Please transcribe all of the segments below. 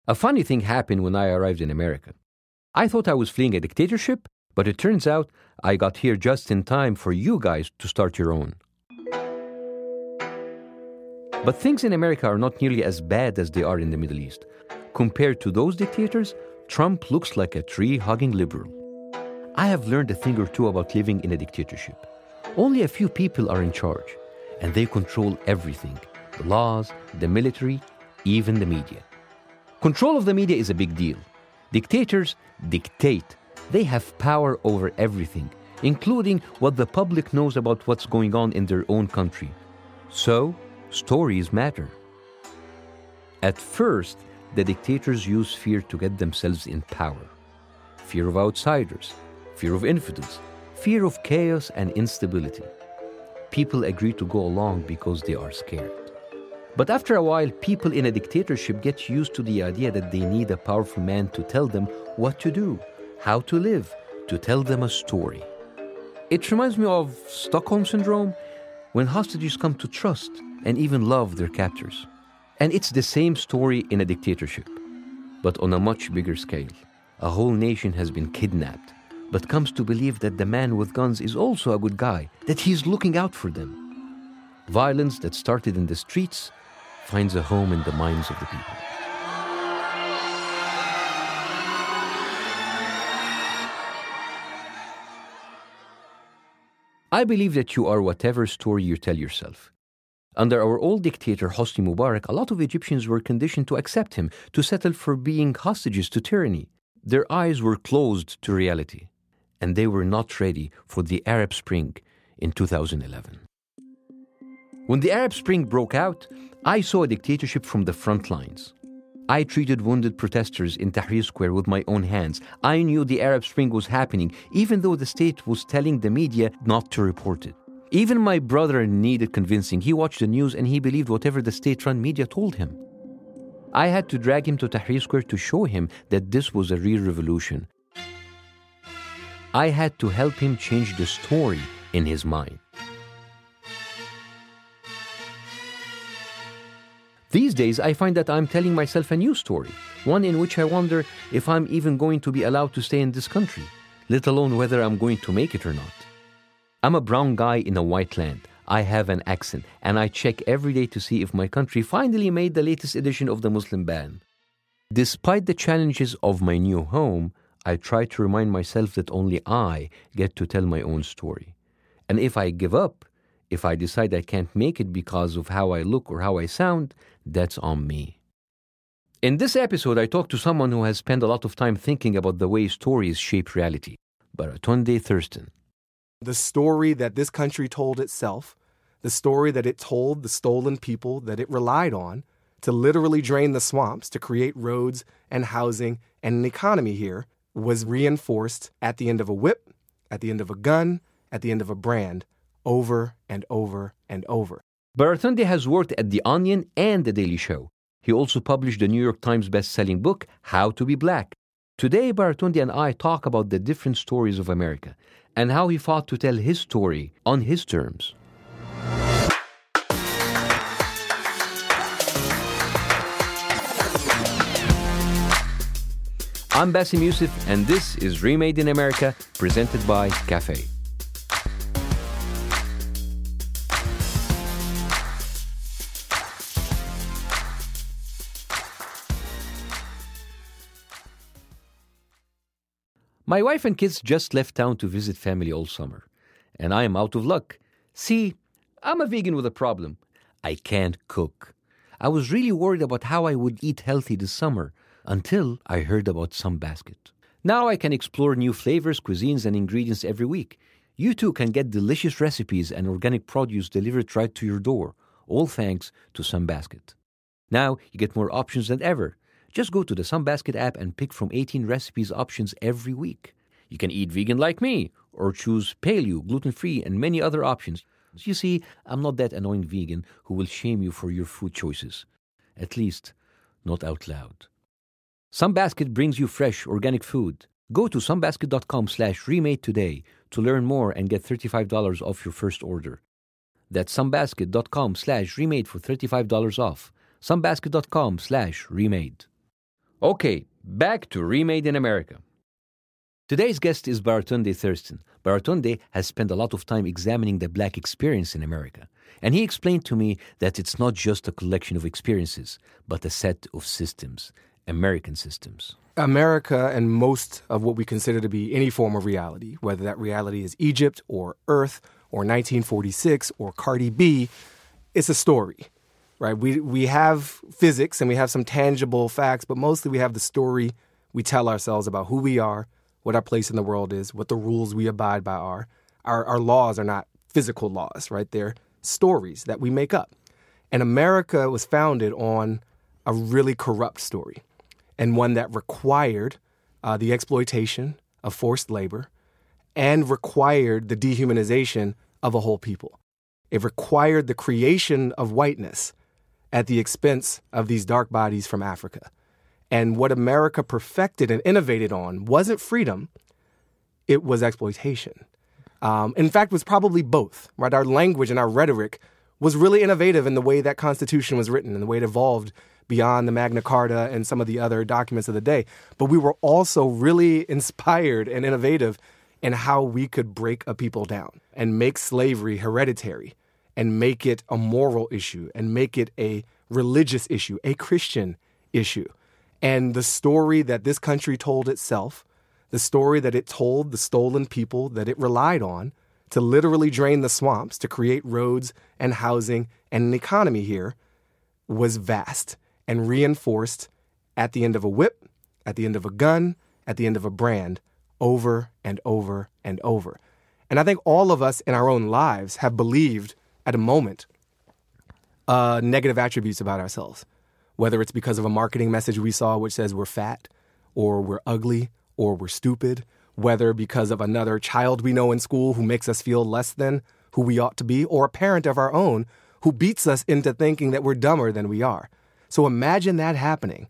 A funny thing happened when I arrived in America. I thought I was fleeing a dictatorship, but it turns out I got here just in time for you guys to start your own. But things in America are not nearly as bad as they are in the Middle East. Compared to those dictators, Trump looks like a tree-hugging liberal. I have learned a thing or two about living in a dictatorship. Only a few people are in charge, and they control everything: the laws, the military, even the media. Control of the media is a big deal. Dictators dictate. They have power over everything, including what the public knows about what's going on in their own country. So, stories matter. At first, the dictators use fear to get themselves in power. Fear of outsiders, fear of infidels, fear of chaos and instability. People agree to go along because they are scared. But after a while, people in a dictatorship get used to the idea that they need a powerful man to tell them what to do, how to live, to tell them a story. It reminds me of Stockholm Syndrome, when hostages come to trust and even love their captors. And it's the same story in a dictatorship, but on a much bigger scale. A whole nation has been kidnapped, but comes to believe that the man with guns is also a good guy, that he's looking out for them. Violence that started in the streets finds a home in the minds of the people. I believe that you are whatever story you tell yourself. Under our old dictator Hosni Mubarak, a lot of Egyptians were conditioned to accept him, to settle for being hostages to tyranny. Their eyes were closed to reality, and they were not ready for the Arab Spring in 2011. When the Arab Spring broke out, I saw a dictatorship from the front lines. I treated wounded protesters in Tahrir Square with my own hands. I knew the Arab Spring was happening, even though the state was telling the media not to report it. Even my brother needed convincing. He watched the news and he believed whatever the state-run media told him. I had to drag him to Tahrir Square to show him that this was a real revolution. I had to help him change the story in his mind. These days, I find that I'm telling myself a new story, one in which I wonder if I'm even going to be allowed to stay in this country, let alone whether I'm going to make it or not. I'm a brown guy in a white land. I have an accent, and I check every day to see if my country finally made the latest edition of the Muslim ban. Despite the challenges of my new home, I try to remind myself that only I get to tell my own story. And if I give up, if I decide I can't make it because of how I look or how I sound, that's on me. In this episode, I talk to someone who has spent a lot of time thinking about the way stories shape reality, Baratunde Thurston. The story that this country told itself, the story that it told the stolen people that it relied on to literally drain the swamps to create roads and housing and an economy here, was reinforced at the end of a whip, at the end of a gun, at the end of a brand, over and over and over. Baratunde has worked at The Onion and The Daily Show. He also published the New York Times best-selling book, How to Be Black. Today, Baratunde and I talk about the different stories of America and how he fought to tell his story on his terms. I'm Bassem Youssef, and this is Remade in America, presented by Cafe. My wife and kids just left town to visit family all summer, and I am out of luck. See, I'm a vegan with a problem. I can't cook. I was really worried about how I would eat healthy this summer until I heard about Sunbasket. Now I can explore new flavors, cuisines, and ingredients every week. You too can get delicious recipes and organic produce delivered right to your door, all thanks to Sunbasket. Now you get more options than ever. Just go to the Sunbasket app and pick from 18 recipes options every week. You can eat vegan like me, or choose paleo, gluten-free, and many other options. You see, I'm not that annoying vegan who will shame you for your food choices. At least, not out loud. Sunbasket brings you fresh, organic food. Go to sunbasket.com/remade today to learn more and get $35 off your first order. That's sunbasket.com/remade for $35 off. Sunbasket.com/remade. Okay, back to Remade in America. Today's guest is Baratunde Thurston. Baratunde has spent a lot of time examining the Black experience in America. And he explained to me that it's not just a collection of experiences, but a set of systems, American systems. America and most of what we consider to be any form of reality, whether that reality is Egypt or Earth or 1946 or Cardi B, it's a story, right? We have physics and we have some tangible facts, but mostly we have the story we tell ourselves about who we are, what our place in the world is, what the rules we abide by are. Our laws are not physical laws, right? They're stories that we make up. And America was founded on a really corrupt story, and one that required the exploitation of forced labor and required the dehumanization of a whole people. It required the creation of whiteness at the expense of these dark bodies from Africa. And what America perfected and innovated on wasn't freedom, it was exploitation. In fact, it was probably both, right? Our language and our rhetoric was really innovative in the way that Constitution was written and the way it evolved beyond the Magna Carta and some of the other documents of the day. But we were also really inspired and innovative in how we could break a people down and make slavery hereditary and make it a moral issue and make it a religious issue, a Christian issue. And the story that this country told itself, the story that it told the stolen people that it relied on to literally drain the swamps, to create roads and housing and an economy here, was vast and reinforced at the end of a whip, at the end of a gun, at the end of a brand, over and over and over. And I think all of us in our own lives have believed at a moment negative attributes about ourselves, whether it's because of a marketing message we saw which says we're fat or we're ugly or we're stupid, whether because of another child we know in school who makes us feel less than who we ought to be, or a parent of our own who beats us into thinking that we're dumber than we are. So imagine that happening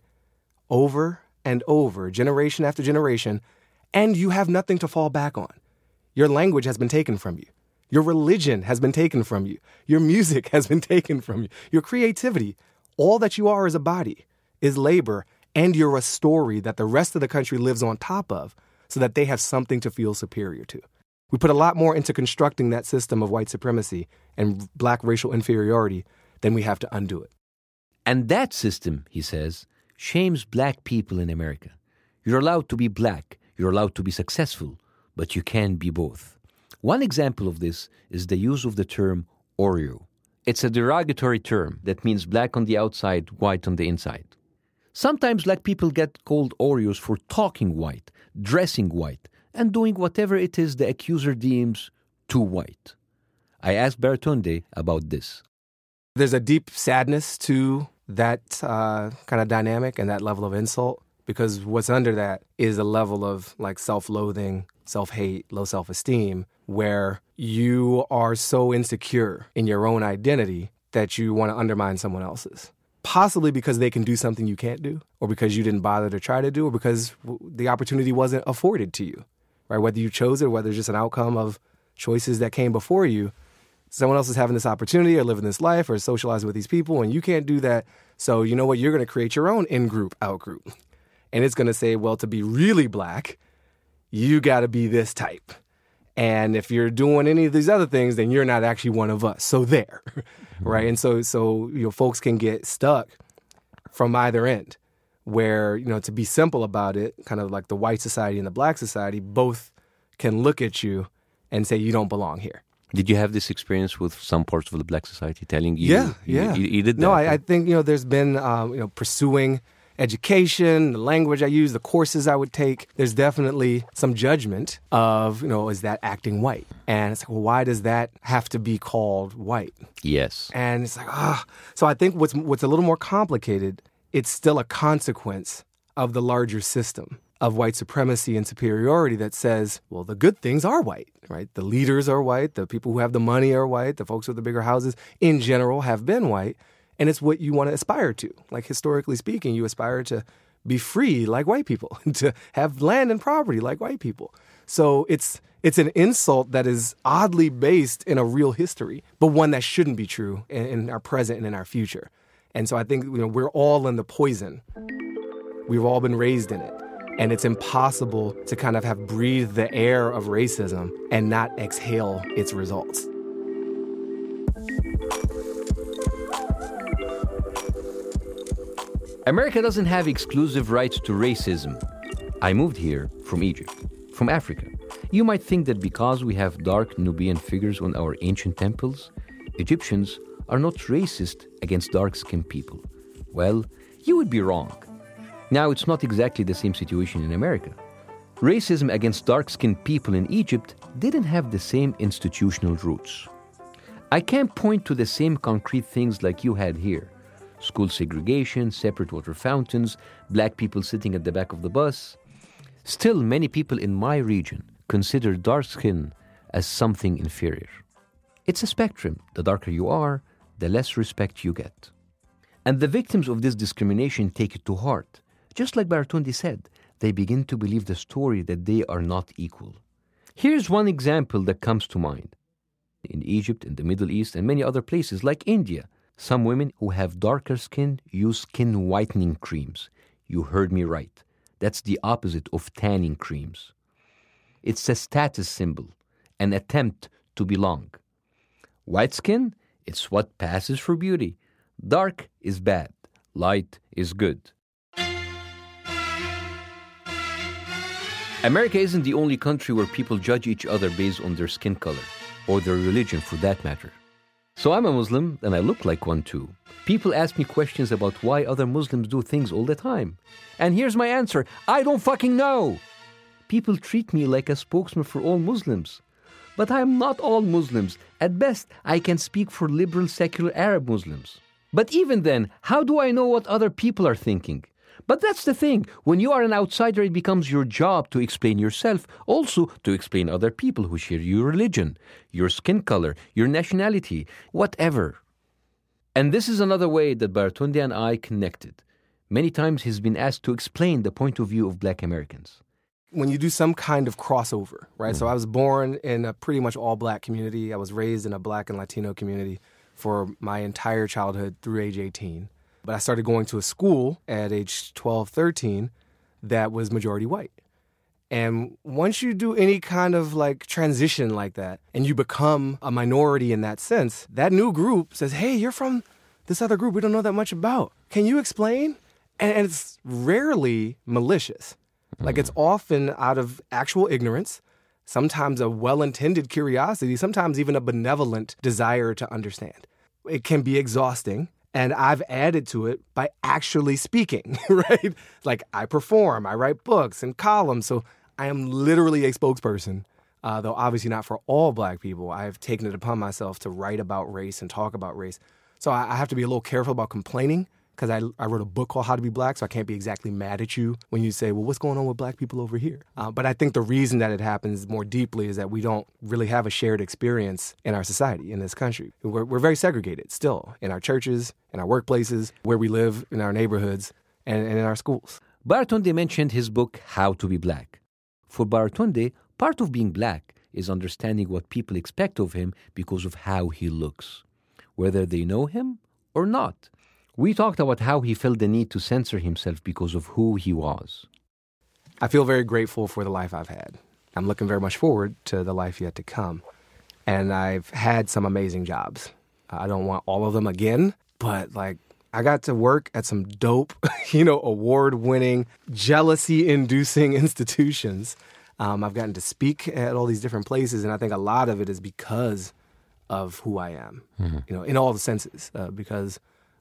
over and over, generation after generation, and you have nothing to fall back on. Your language has been taken from you. Your religion has been taken from you. Your music has been taken from you. Your creativity, all that you are as a body, is labor, and you're a story that the rest of the country lives on top of so that they have something to feel superior to. We put a lot more into constructing that system of white supremacy and Black racial inferiority than we have to undo it. And that system, he says, shames Black people in America. You're allowed to be Black, you're allowed to be successful, but you can't be both. One example of this is the use of the term Oreo. It's a derogatory term that means black on the outside, white on the inside. Sometimes Black people get called Oreos for talking white, dressing white, and doing whatever it is the accuser deems too white. I asked Baratunde about this. There's a deep sadness to that kind of dynamic and that level of insult, because what's under that is a level of like self-loathing, self-hate, low self-esteem, where you are so insecure in your own identity that you want to undermine someone else's. Possibly because they can do something you can't do, or because you didn't bother to try to do, or because the opportunity wasn't afforded to you, right? Whether you chose it, or whether it's just an outcome of choices that came before you, someone else is having this opportunity or living this life or socializing with these people, and you can't do that. So you know what? You're going to create your own in-group, out-group. And it's going to say, well, to be really Black, you got to be this type. And if you're doing any of these other things, then you're not actually one of us. So there, right? And so you know, folks can get stuck from either end, where, you know, to be simple about it, kind of like the white society and the Black society, both can look at you and say you don't belong here. Did you have this experience with some parts of the Black society telling you? Yeah. You did that? No, I think, you know, there's been, pursuing education, the language I use, the courses I would take. There's definitely some judgment of, you know, is that acting white? And it's like, well, why does that have to be called white? Yes. And it's like, So I think what's a little more complicated, it's still a consequence of the larger system of white supremacy and superiority that says, well, the good things are white, right? The leaders are white, the people who have the money are white, the folks with the bigger houses in general have been white, and it's what you want to aspire to. Like, historically speaking, you aspire to be free like white people, to have land and property like white people. So it's an insult that is oddly based in a real history, but one that shouldn't be true in our present and in our future. And so I think, you know, we're all in the poison. We've all been raised in it. And it's impossible to kind of have breathed the air of racism and not exhale its results. America doesn't have exclusive rights to racism. I moved here from Egypt, from Africa. You might think that because we have dark Nubian figures on our ancient temples, Egyptians are not racist against dark-skinned people. Well, you would be wrong. Now, it's not exactly the same situation in America. Racism against dark-skinned people in Egypt didn't have the same institutional roots. I can't point to the same concrete things like you had here. School segregation, separate water fountains, black people sitting at the back of the bus. Still, many people in my region consider dark skin as something inferior. It's a spectrum. The darker you are, the less respect you get. And the victims of this discrimination take it to heart. Just like Baratunde said, they begin to believe the story that they are not equal. Here's one example that comes to mind. In Egypt, in the Middle East, and many other places like India, some women who have darker skin use skin whitening creams. You heard me right. That's the opposite of tanning creams. It's a status symbol, an attempt to belong. White skin, it's what passes for beauty. Dark is bad. Light is good. America isn't the only country where people judge each other based on their skin color, or their religion for that matter. So I'm a Muslim, and I look like one too. People ask me questions about why other Muslims do things all the time. And here's my answer: I don't fucking know! People treat me like a spokesman for all Muslims. But I am not all Muslims. At best, I can speak for liberal secular Arab Muslims. But even then, how do I know what other people are thinking? But that's the thing. When you are an outsider, it becomes your job to explain yourself, also to explain other people who share your religion, your skin color, your nationality, whatever. And this is another way that Baratunde and I connected. Many times he's been asked to explain the point of view of Black Americans. When you do some kind of crossover, right? So I was born in a pretty much all-Black community. I was raised in a Black and Latino community for my entire childhood through age 18. But I started going to a school at age 12, 13 that was majority white. And once you do any kind of like transition like that and you become a minority in that sense, that new group says, hey, you're from this other group we don't know that much about. Can you explain? And it's rarely malicious. Like it's often out of actual ignorance, sometimes a well-intended curiosity, sometimes even a benevolent desire to understand. It can be exhausting. And I've added to it by actually speaking, right? Like I perform, I write books and columns. So I am literally a spokesperson, though obviously not for all Black people. I've taken it upon myself to write about race and talk about race. So I have to be a little careful about complaining because I wrote a book called How to Be Black, so I can't be exactly mad at you when you say, well, what's going on with Black people over here? But I think the reason that it happens more deeply is that we don't really have a shared experience in our society, in this country. We're very segregated still in our churches, in our workplaces, where we live, in our neighborhoods, and in our schools. Baratunde mentioned his book, How to Be Black. For Baratunde, part of being Black is understanding what people expect of him because of how he looks, whether they know him or not. We talked about how he felt the need to censor himself because of who he was. I feel very grateful for the life I've had. I'm looking very much forward to the life yet to come. And I've had some amazing jobs. I don't want all of them again, but like I got to work at some dope, award-winning, jealousy-inducing institutions. I've gotten to speak at all these different places, and I think a lot of it is because of who I am, in all the senses, because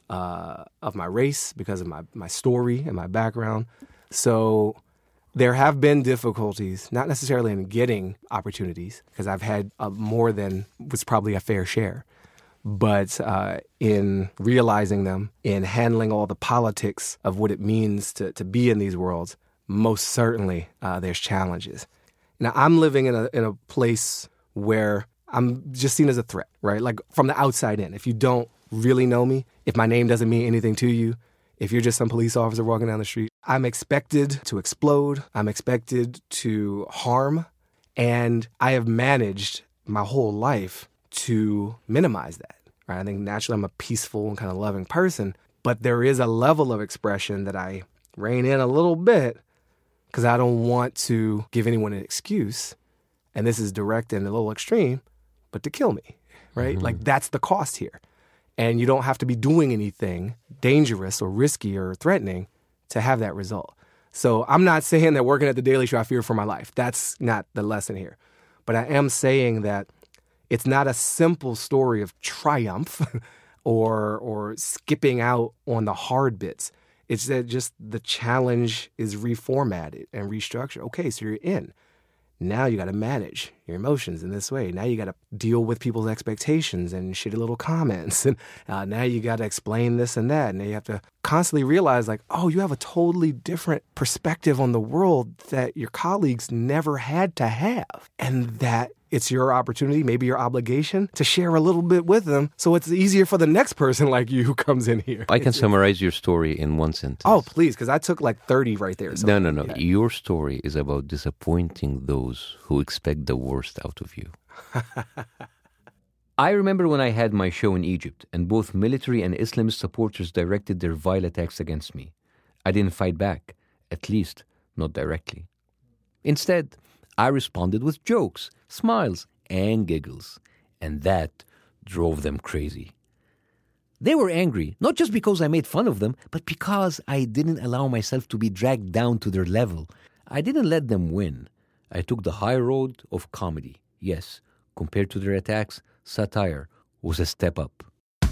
of my race, because of my story and my background. So there have been difficulties, not necessarily in getting opportunities, because I've had more than was probably a fair share, but in realizing them, in handling all the politics of what it means to be in these worlds, most certainly there's challenges. Now, I'm living in a place where I'm just seen as a threat, right? Like from the outside in. If you don't really know me, if my name doesn't mean anything to you, if you're just some police officer walking down the street, I'm expected to explode. I'm expected to harm. And I have managed my whole life to minimize that, right? I think naturally I'm a peaceful and kind of loving person, but there is a level of expression that I rein in a little bit because I don't want to give anyone an excuse. And this is direct and a little extreme, but to kill me, right? Mm-hmm. Like that's the cost here. And you don't have to be doing anything dangerous or risky or threatening to have that result. So I'm not saying that working at the Daily Show, I fear for my life. That's not the lesson here. But I am saying that it's not a simple story of triumph or skipping out on the hard bits. It's that just the challenge is reformatted and restructured. Okay, so you're in. Now you got to manage your emotions in this way. Now you got to deal with people's expectations and shitty little comments. And now you got to explain this and that. And you have to constantly realize like, oh, you have a totally different perspective on the world that your colleagues never had to have. And that it's your opportunity, maybe your obligation to share a little bit with them so it's easier for the next person like you who comes in here. I can summarize your story in one sentence. Oh, please, because I took like 30 right there. So No. Yeah. Your story is about disappointing those who expect the worst out of you. I remember when I had my show in Egypt and both military and Islamist supporters directed their vile attacks against me. I didn't fight back, at least not directly. Instead, I responded with jokes, smiles, and giggles, and that drove them crazy. They were angry, not just because I made fun of them, but because I didn't allow myself to be dragged down to their level. I didn't let them win. I took the high road of comedy. Yes, compared to their attacks, satire was a step up.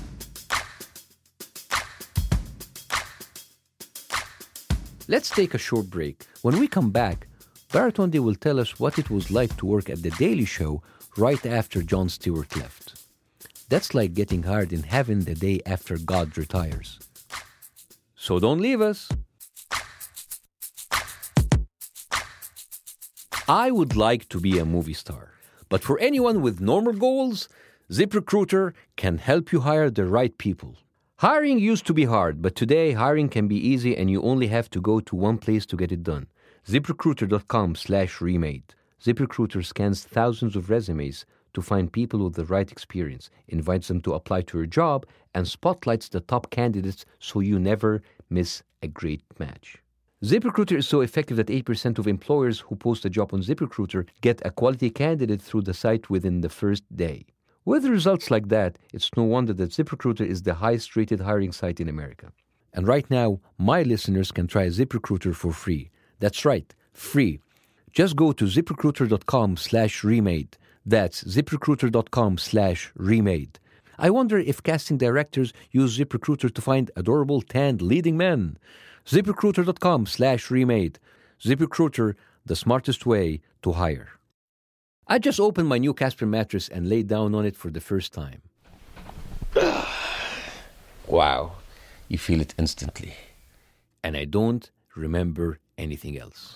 Let's take a short break. When we come back, Baratonde will tell us what it was like to work at The Daily Show right after Jon Stewart left. That's like getting hired in heaven the day after God retires. So don't leave us. I would like to be a movie star, but for anyone with normal goals, ZipRecruiter can help you hire the right people. Hiring used to be hard, but today hiring can be easy and you only have to go to one place to get it done. ZipRecruiter.com/remade. ZipRecruiter scans thousands of resumes to find people with the right experience, invites them to apply to your job, and spotlights the top candidates so you never miss a great match. ZipRecruiter is so effective that 8% of employers who post a job on ZipRecruiter get a quality candidate through the site within the first day. With results like that, it's no wonder that ZipRecruiter is the highest-rated hiring site in America. And right now, my listeners can try ZipRecruiter for free. That's right, free. Just go to ZipRecruiter.com/remade. That's ZipRecruiter.com/remade. I wonder if casting directors use ZipRecruiter to find adorable tanned leading men. ZipRecruiter.com/remade. ZipRecruiter, the smartest way to hire. I just opened my new Casper mattress and laid down on it for the first time. Wow, you feel it instantly. And I don't remember anything else.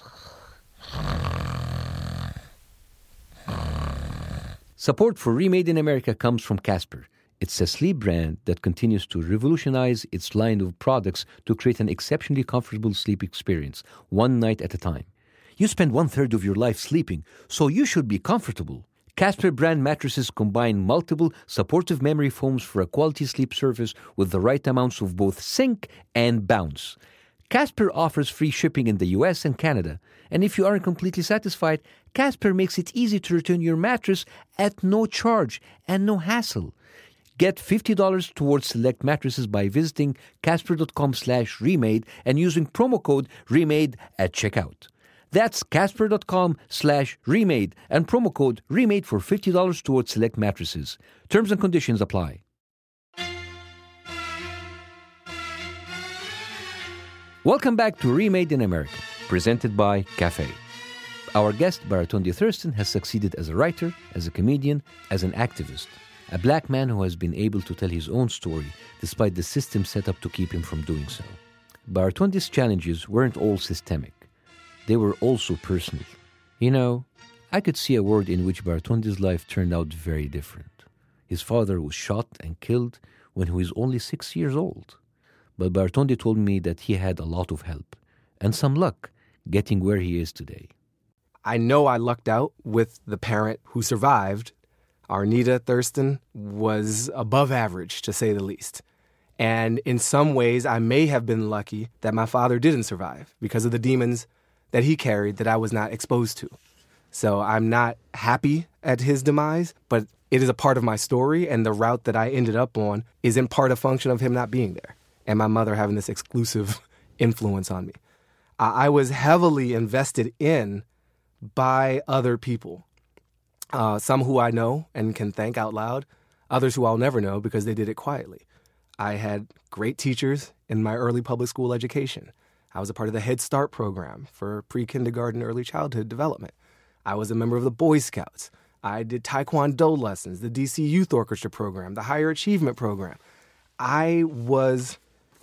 Support for Remade in America comes from Casper. It's a sleep brand that continues to revolutionize its line of products to create an exceptionally comfortable sleep experience, one night at a time. You spend 1/3 of your life sleeping, so you should be comfortable. Casper brand mattresses combine multiple supportive memory foams for a quality sleep surface with the right amounts of both sink and bounce. Casper offers free shipping in the US and Canada. And if you aren't completely satisfied, Casper makes it easy to return your mattress at no charge and no hassle. Get $50 towards select mattresses by visiting Casper.com/remade and using promo code REMADE at checkout. That's Casper.com/remade and promo code REMADE for $50 towards select mattresses. Terms and conditions apply. Welcome back to Remade in America, presented by Cafe. Our guest, Baratonde Thurston, has succeeded as a writer, as a comedian, as an activist. A black man who has been able to tell his own story despite the system set up to keep him from doing so. Baratonde's challenges weren't all systemic. They were also personal. You know, I could see a world in which Baratonde's life turned out very different. His father was shot and killed when he was only 6 years old. But Baratonde told me that he had a lot of help and some luck getting where he is today. I know I lucked out with the parent who survived. Arnita Thurston was above average, to say the least. And in some ways, I may have been lucky that my father didn't survive because of the demons that he carried that I was not exposed to. So I'm not happy at his demise, but it is a part of my story, and the route that I ended up on is in part a function of him not being there and my mother having this exclusive influence on me. I was heavily invested in by other people, some who I know and can thank out loud, others who I'll never know because they did it quietly. I had great teachers in my early public school education. I was a part of the Head Start program for pre-kindergarten, early childhood development. I was a member of the Boy Scouts. I did Taekwondo lessons, the DC Youth Orchestra program, the Higher Achievement program. I was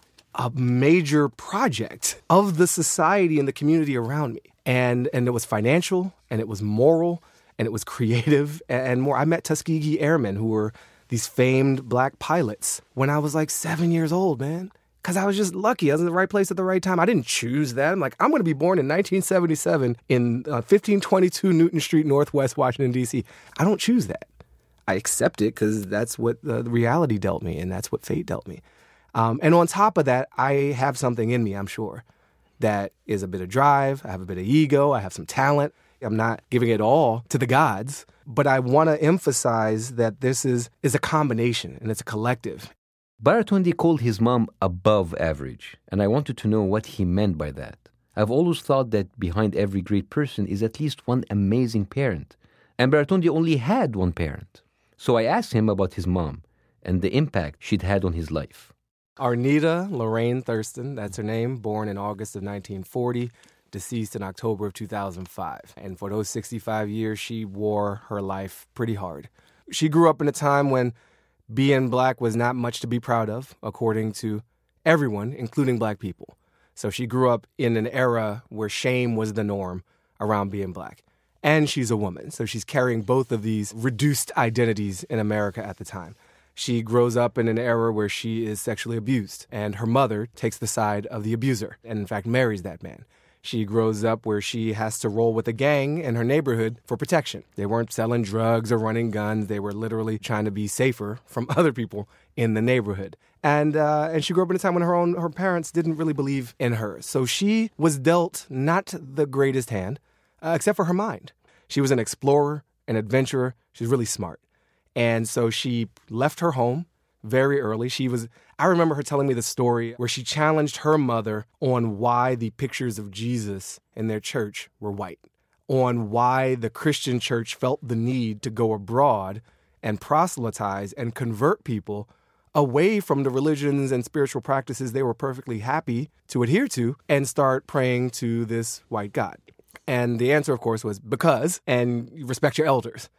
a major project of the society and the community around me. And it was financial, and it was moral, and it was creative, and more. I met Tuskegee Airmen, who were these famed black pilots, when I was like 7 years old, man. Because I was just lucky. I was in the right place at the right time. I didn't choose that. I'm like, I'm going to be born in 1977 in 1522 Newton Street, Northwest Washington, D.C. I don't choose that. I accept it because that's what the reality dealt me, and that's what fate dealt me. And on top of that, I have something in me, I'm sure, that is a bit of drive. I have a bit of ego. I have some talent. I'm not giving it all to the gods, but I want to emphasize that this is a combination, and it's a collective. Baratunde called his mom above average, and I wanted to know what he meant by that. I've always thought that behind every great person is at least one amazing parent, and Baratunde only had one parent. So I asked him about his mom and the impact she'd had on his life. Arnita Lorraine Thurston, that's her name, born in August of 1940, deceased in October of 2005. And for those 65 years, she wore her life pretty hard. She grew up in a time when being black was not much to be proud of, according to everyone, including black people. So she grew up in an era where shame was the norm around being black. And she's a woman, so she's carrying both of these reduced identities in America at the time. She grows up in an era where she is sexually abused, and her mother takes the side of the abuser and, in fact, marries that man. She grows up where she has to roll with a gang in her neighborhood for protection. They weren't selling drugs or running guns. They were literally trying to be safer from other people in the neighborhood. And she grew up in a time when her parents didn't really believe in her. So she was dealt not the greatest hand, except for her mind. She was an explorer, an adventurer. She's really smart. And so she left her home very early. I remember her telling me the story where she challenged her mother on why the pictures of Jesus in their church were white, on why the Christian church felt the need to go abroad and proselytize and convert people away from the religions and spiritual practices they were perfectly happy to adhere to and start praying to this white God. And the answer, of course, was because, and respect your elders.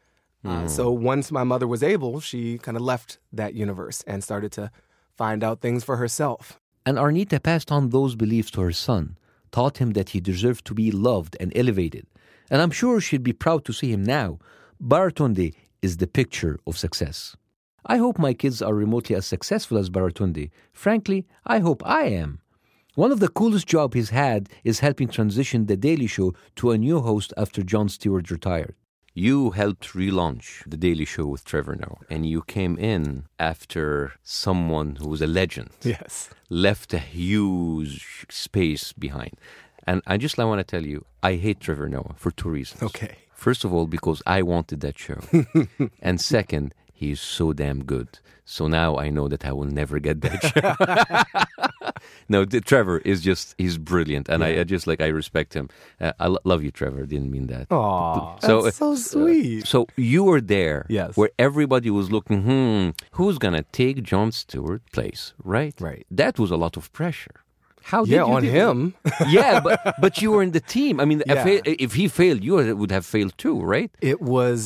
So once my mother was able, she kind of left that universe and started to find out things for herself. And Arnita passed on those beliefs to her son, taught him that he deserved to be loved and elevated. And I'm sure she'd be proud to see him now. Baratunde is the picture of success. I hope my kids are remotely as successful as Baratunde. Frankly, I hope I am. One of the coolest jobs he's had is helping transition The Daily Show to a new host after Jon Stewart retired. You helped relaunch The Daily Show with Trevor Noah, and you came in after someone who was a legend. Yes. Left a huge space behind. And I want to tell you, I hate Trevor Noah for two reasons. Okay. First of all, because I wanted that show. And second, he's so damn good. So now I know that I will never get that show. No, Trevor is he's brilliant. And I respect him. I love you, Trevor. Didn't mean that. Aw, that's so sweet. So you were there, yes, where everybody was looking, who's going to take Jon Stewart's place, right? Right. That was a lot of pressure. How did you on him. Yeah, but you were in the team. I mean, if he failed, you would have failed too, right? It was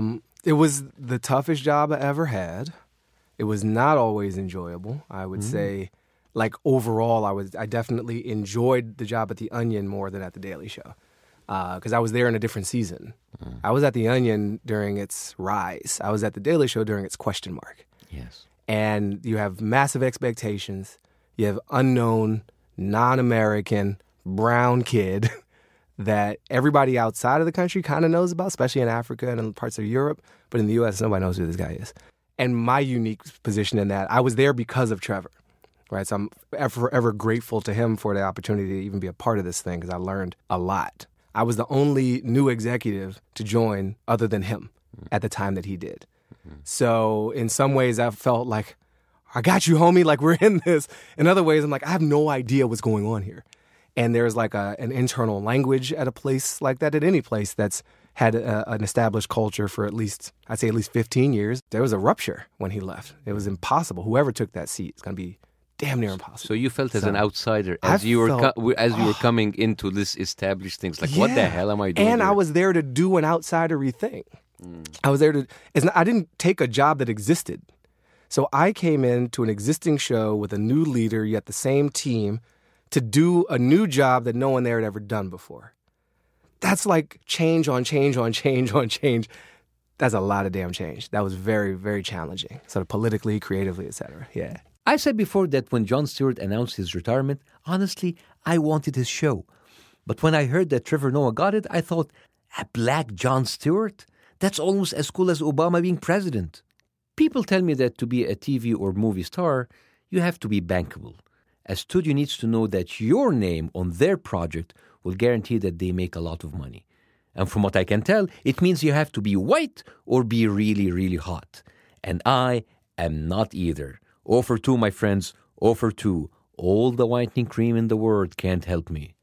the toughest job I ever had. It was not always enjoyable. I would say, like overall, I definitely enjoyed the job at The Onion more than at The Daily Show, because I was there in a different season. I was at The Onion during its rise. I was at The Daily Show during its question mark. Yes, and you have massive expectations. You have unknown, non-American, brown kid that everybody outside of the country kind of knows about, especially in Africa and in parts of Europe. But in the U.S., nobody knows who this guy is. And my unique position in that, I was there because of Trevor. right? So I'm forever grateful to him for the opportunity to even be a part of this thing because I learned a lot. I was the only new executive to join other than him at the time that he did. So in some ways I felt like, I got you, homie, like we're in this. In other ways, I'm like, I have no idea what's going on here. And there's like an internal language at a place like that, at any place that's had an established culture for at least 15 years. There was a rupture when he left. It was impossible. Whoever took that seat, it's going to be damn near impossible. So you felt as an outsider as you were coming into this established things, like, what the hell am I doing? And here? I was there to do an outsidery thing. I was there I didn't take a job that existed. So I came into an existing show with a new leader, yet the same team, to do a new job that no one there had ever done before. That's like change on change on change on change. That's a lot of damn change. That was very, very challenging, sort of politically, creatively, etc. Yeah. I said before that when Jon Stewart announced his retirement, honestly, I wanted his show. But when I heard that Trevor Noah got it, I thought, a black Jon Stewart? That's almost as cool as Obama being president. People tell me that to be a TV or movie star, you have to be bankable. A studio needs to know that your name on their project will guarantee that they make a lot of money. And from what I can tell, it means you have to be white or be really, really hot. And I am not either. 0 for 2, my friends, 0 for 2. All the whitening cream in the world can't help me.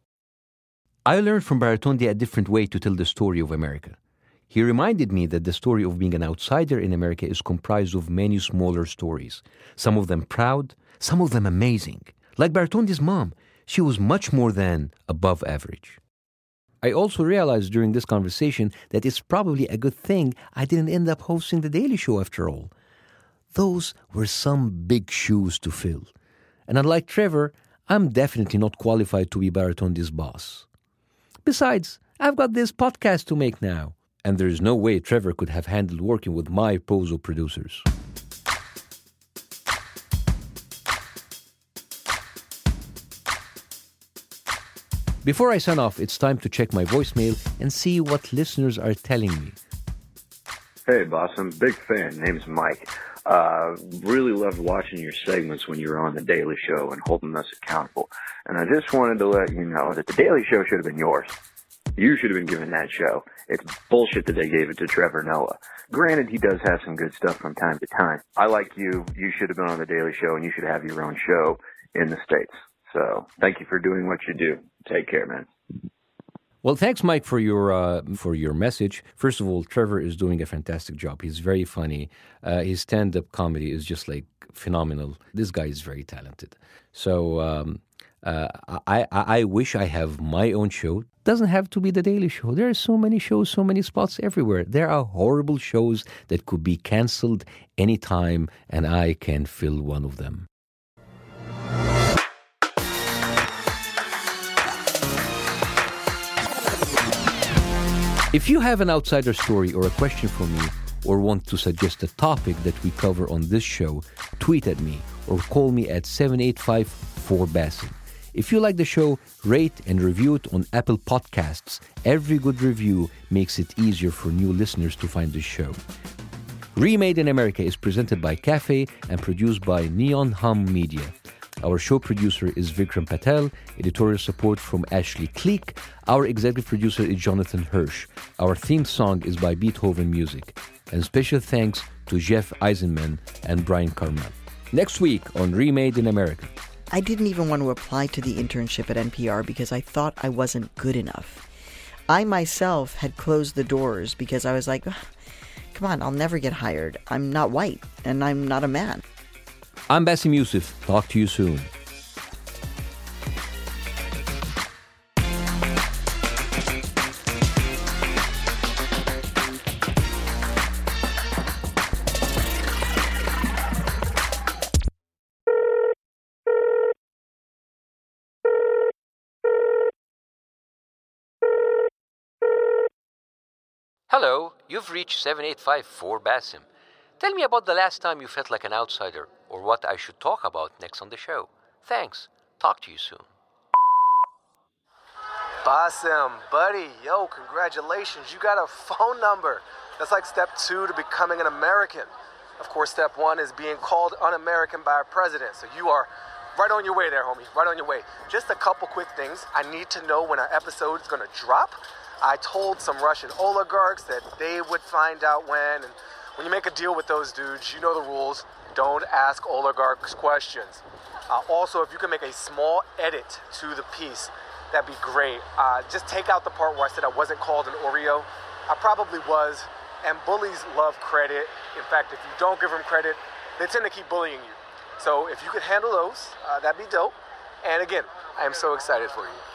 I learned from Baratonde a different way to tell the story of America. He reminded me that the story of being an outsider in America is comprised of many smaller stories, some of them proud, some of them amazing. Like Baratonde's mom, she was much more than above average. I also realized during this conversation that it's probably a good thing I didn't end up hosting The Daily Show after all. Those were some big shoes to fill. And unlike Trevor, I'm definitely not qualified to be Baratonde's boss. Besides, I've got this podcast to make now. And there's no way Trevor could have handled working with my Pozo producers. Before I sign off, it's time to check my voicemail and see what listeners are telling me. Hey, boss, I'm a big fan. Name's Mike. Really loved watching your segments when you were on The Daily Show and holding us accountable. And I just wanted to let you know that The Daily Show should have been yours. You should have been given that show. It's bullshit that they gave it to Trevor Noah. Granted, he does have some good stuff from time to time. I like you. You should have been on The Daily Show, and you should have your own show in the States. So thank you for doing what you do. Take care, man. Well, thanks, Mike, for your message. First of all, Trevor is doing a fantastic job. He's very funny. His stand-up comedy is just like phenomenal. This guy is very talented. So I wish I have my own show. Doesn't have to be The Daily Show. There are so many shows, so many spots everywhere. There are horrible shows that could be canceled anytime, and I can fill one of them. If you have an outsider story or a question for me, or want to suggest a topic that we cover on this show, tweet at me or call me at 785-4BASSEM. If you like the show, rate and review it on Apple Podcasts. Every good review makes it easier for new listeners to find the show. Remade in America is presented by Cafe and produced by Neon Hum Media. Our show producer is Vikram Patel, editorial support from Ashley Kleek. Our executive producer is Jonathan Hirsch. Our theme song is by Beethoven Music. And special thanks to Jeff Eisenman and Brian Carmel. Next week on Remade in America. I didn't even want to apply to the internship at NPR because I thought I wasn't good enough. I myself had closed the doors because I was like, come on, I'll never get hired. I'm not white, and I'm not a man. I'm Bassem Youssef. Talk to you soon. Hello, you've reached 785-4BASSEM. Tell me about the last time you felt like an outsider, or what I should talk about next on the show. Thanks. Talk to you soon. Bassem, buddy, yo, congratulations. You got a phone number. That's like step 2 to becoming an American. Of course, step 1 is being called un-American by our president. So you are Right on your way there, homie. Right on your way. Just a couple quick things. I need to know when our episode is going to drop. I told some Russian oligarchs that they would find out when. And when you make a deal with those dudes, you know the rules. Don't ask oligarchs questions. Also, if you can make a small edit to the piece, that'd be great. Just take out the part where I said I wasn't called an Oreo. I probably was. And bullies love credit. In fact, if you don't give them credit, they tend to keep bullying you. So if you could handle those, that'd be dope. And again, I am so excited for you.